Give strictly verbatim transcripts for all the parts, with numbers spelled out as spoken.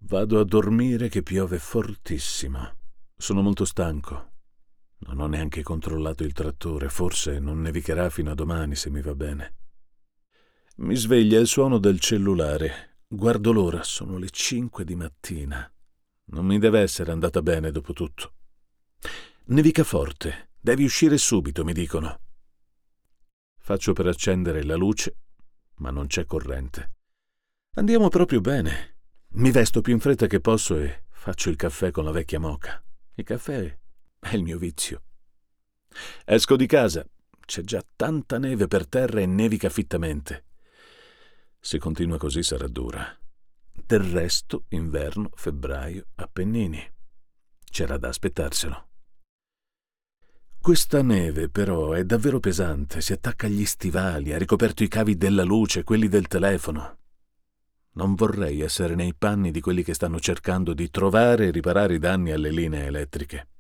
Vado a dormire che piove fortissimo. Sono molto stanco. Non ho neanche controllato il trattore, forse non nevicherà fino a domani se mi va bene. Mi sveglia il suono del cellulare. Guardo l'ora, sono le cinque di mattina. Non mi deve essere andata bene dopo tutto. Nevica forte, devi uscire subito, mi dicono. Faccio per accendere la luce, ma non c'è corrente. Andiamo proprio bene. Mi vesto più in fretta che posso e faccio il caffè con la vecchia moka. Il caffè è il mio vizio. Esco di casa, c'è già tanta neve per terra e nevica fittamente. Se continua così sarà dura. Del resto, inverno, febbraio, Appennini. C'era da aspettarselo. Questa neve, però, è davvero pesante, si attacca agli stivali, ha ricoperto i cavi della luce, quelli del telefono. Non vorrei essere nei panni di quelli che stanno cercando di trovare e riparare i danni alle linee elettriche.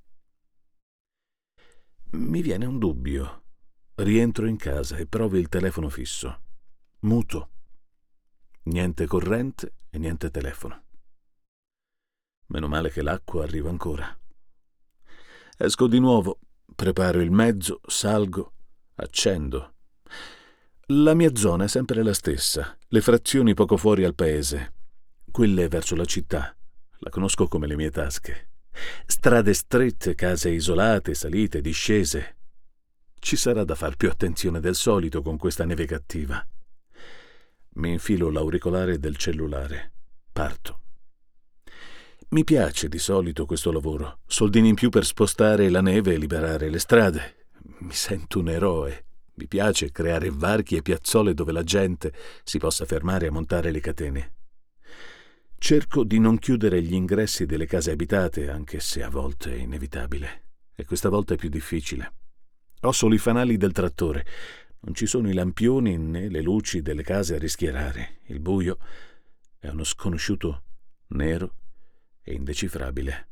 Mi viene un dubbio. Rientro in casa e provo il telefono fisso. Muto. Niente corrente e niente telefono. Meno male che l'acqua arriva ancora. Esco di nuovo, preparo il mezzo, salgo, accendo. La mia zona è sempre la stessa, le frazioni poco fuori al paese. Quelle verso la città, la conosco come le mie tasche. Strade strette, case isolate, salite, discese. Ci sarà da far più attenzione del solito con questa neve cattiva. Mi infilo l'auricolare del cellulare. Parto. Mi piace di solito questo lavoro, soldini in più per spostare la neve e liberare le strade. Mi sento un eroe. Mi piace creare varchi e piazzole dove la gente si possa fermare a montare le catene. Cerco di non chiudere gli ingressi delle case abitate, anche se a volte è inevitabile. E questa volta è più difficile. Ho solo i fanali del trattore. Non ci sono i lampioni né le luci delle case a rischiarare. Il buio è uno sconosciuto nero e indecifrabile.